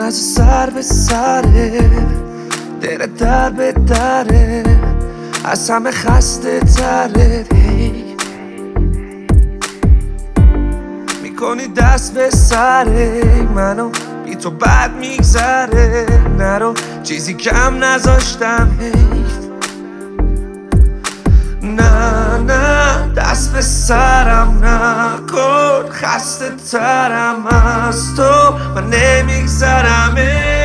از سر به سره، دل در به دره، از همه خسته تره. میکنی دست به سره منو، بی تو بد میگذره. نرو چیزی کم نذاشتم حیف. نه نه دست به سرم نکن، خسته ترم از تو من نمیگذرم.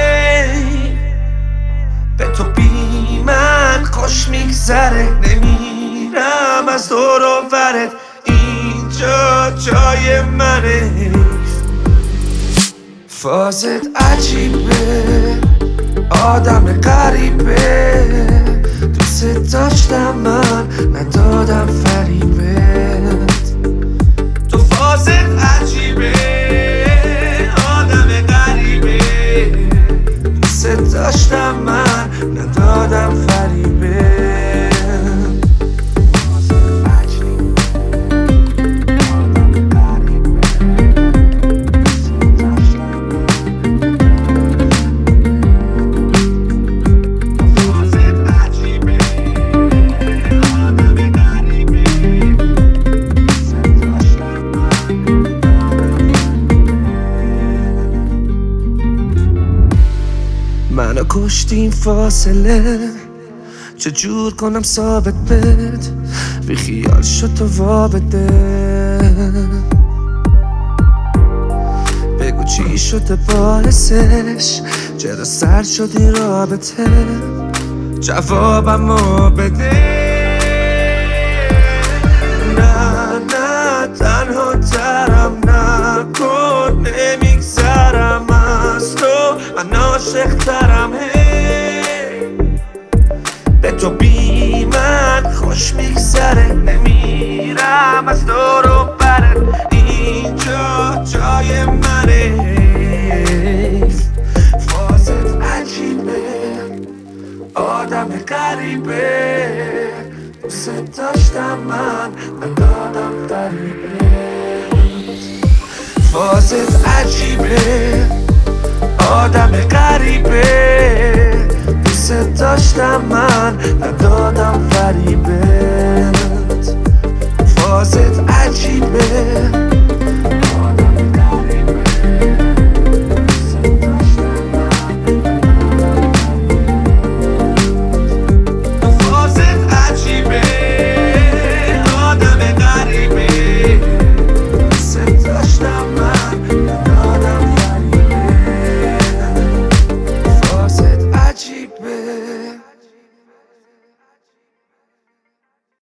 به تو بی من خوش میگذره، نمیرم از دور و برت، اینجا جای منه. فازت عجیبه، آدم غریبه، دوست داشتم من ندادم فریبت. تو فازت عجیبه، آدم غریبه، دوست داشتم من ندادم فریبت. منو کشتیم فاصله، چجور کنم ثابت بد، بی خیال شد تو وابده. بگو چی شده باعثش، چرا سر شد این رابطه، جوابمو بده. نه نه تنها ترم نکن، نمیگذرم از تو من عاشق ترم. به تو بی من خوش میگذره، نمیرم از دور و برت، اینجا جای منه. فازت عجیبه، آدم غریبه، دوست داشتم من ندادم فریبت. فازت عجیبه، آدم غریبه، دوست داشتم من ندادم فریبت.